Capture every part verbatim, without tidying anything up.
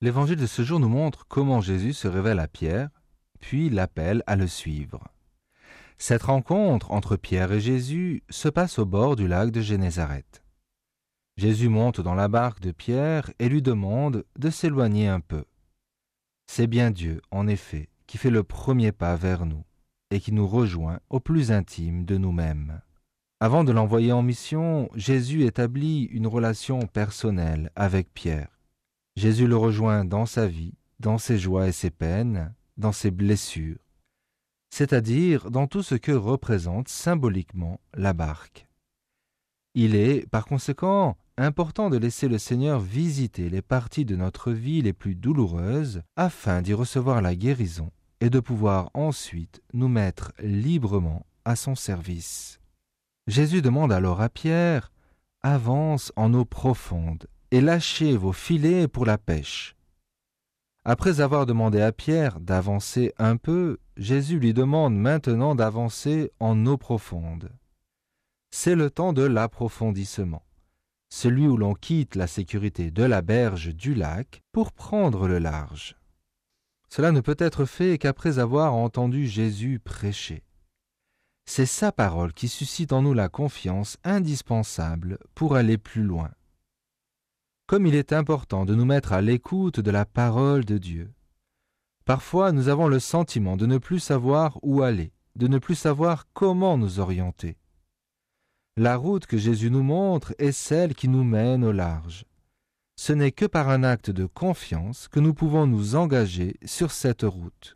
L'évangile de ce jour nous montre comment Jésus se révèle à Pierre, puis l'appelle à le suivre. Cette rencontre entre Pierre et Jésus se passe au bord du lac de Génézareth. Jésus monte dans la barque de Pierre et lui demande de s'éloigner un peu. C'est bien Dieu, en effet, qui fait le premier pas vers nous et qui nous rejoint au plus intime de nous-mêmes. Avant de l'envoyer en mission, Jésus établit une relation personnelle avec Pierre. Jésus le rejoint dans sa vie, dans ses joies et ses peines, dans ses blessures, c'est-à-dire dans tout ce que représente symboliquement la barque. Il est, par conséquent, important de laisser le Seigneur visiter les parties de notre vie les plus douloureuses afin d'y recevoir la guérison et de pouvoir ensuite nous mettre librement à son service. Jésus demande alors à Pierre « Avance en eau profonde et lâchez vos filets pour la pêche. » Après avoir demandé à Pierre d'avancer un peu, Jésus lui demande maintenant d'avancer en eau profonde. C'est le temps de l'approfondissement, celui où l'on quitte la sécurité de la berge du lac pour prendre le large. Cela ne peut être fait qu'après avoir entendu Jésus prêcher. C'est sa parole qui suscite en nous la confiance indispensable pour aller plus loin. Comme il est important de nous mettre à l'écoute de la parole de Dieu. Parfois, nous avons le sentiment de ne plus savoir où aller, de ne plus savoir comment nous orienter. La route que Jésus nous montre est celle qui nous mène au large. Ce n'est que par un acte de confiance que nous pouvons nous engager sur cette route.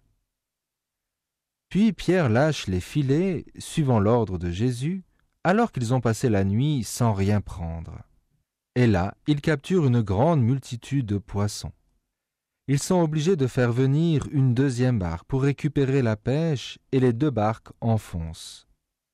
Puis Pierre lâche les filets, suivant l'ordre de Jésus, alors qu'ils ont passé la nuit sans rien prendre. Et là, ils capturent une grande multitude de poissons. Ils sont obligés de faire venir une deuxième barque pour récupérer la pêche et les deux barques enfoncent.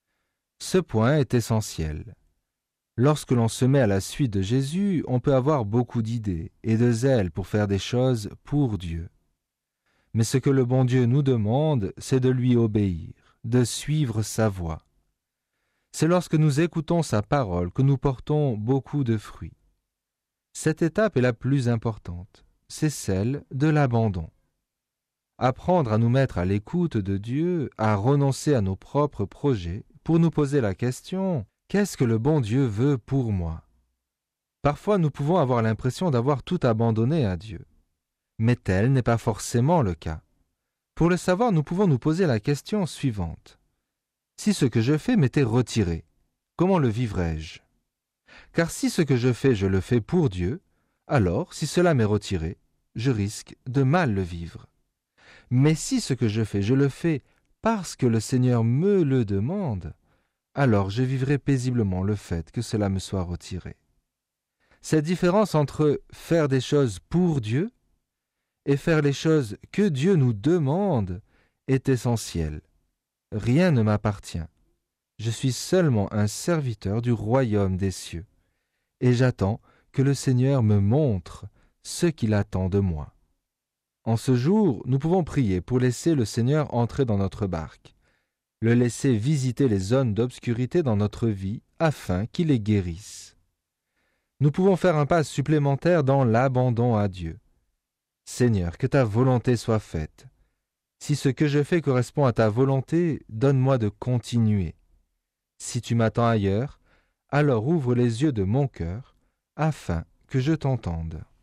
Ce point est essentiel. Lorsque l'on se met à la suite de Jésus, on peut avoir beaucoup d'idées et de zèle pour faire des choses pour Dieu. Mais ce que le bon Dieu nous demande, c'est de lui obéir, de suivre sa voie. C'est lorsque nous écoutons sa parole que nous portons beaucoup de fruits. Cette étape est la plus importante, c'est celle de l'abandon. Apprendre à nous mettre à l'écoute de Dieu, à renoncer à nos propres projets, pour nous poser la question « Qu'est-ce que le bon Dieu veut pour moi ?» Parfois, nous pouvons avoir l'impression d'avoir tout abandonné à Dieu. Mais tel n'est pas forcément le cas. Pour le savoir, nous pouvons nous poser la question suivante. Si ce que je fais m'était retiré, comment le vivrais-je ? Car si ce que je fais, je le fais pour Dieu, alors, si cela m'est retiré, je risque de mal le vivre. Mais si ce que je fais, je le fais parce que le Seigneur me le demande, alors je vivrai paisiblement le fait que cela me soit retiré. Cette différence entre faire des choses pour Dieu et faire les choses que Dieu nous demande est essentielle. Rien ne m'appartient. Je suis seulement un serviteur du royaume des cieux, et j'attends que le Seigneur me montre ce qu'il attend de moi. En ce jour, nous pouvons prier pour laisser le Seigneur entrer dans notre barque, le laisser visiter les zones d'obscurité dans notre vie afin qu'il les guérisse. Nous pouvons faire un pas supplémentaire dans l'abandon à Dieu. Seigneur, que ta volonté soit faite. Si ce que je fais correspond à ta volonté, donne-moi de continuer. Si tu m'attends ailleurs, alors ouvre les yeux de mon cœur, afin que je t'entende.